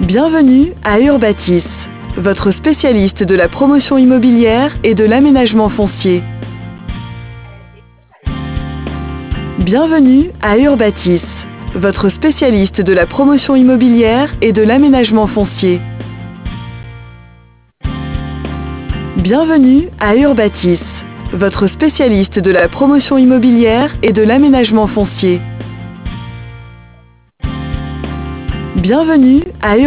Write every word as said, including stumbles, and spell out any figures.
Bienvenue à Urbatis, votre spécialiste de la promotion immobilière et de l'aménagement foncier. Bienvenue à Urbatis, votre spécialiste de la promotion immobilière et de l'aménagement foncier. Bienvenue à Urbatis, votre spécialiste de la promotion immobilière et de l'aménagement foncier. Bienvenue à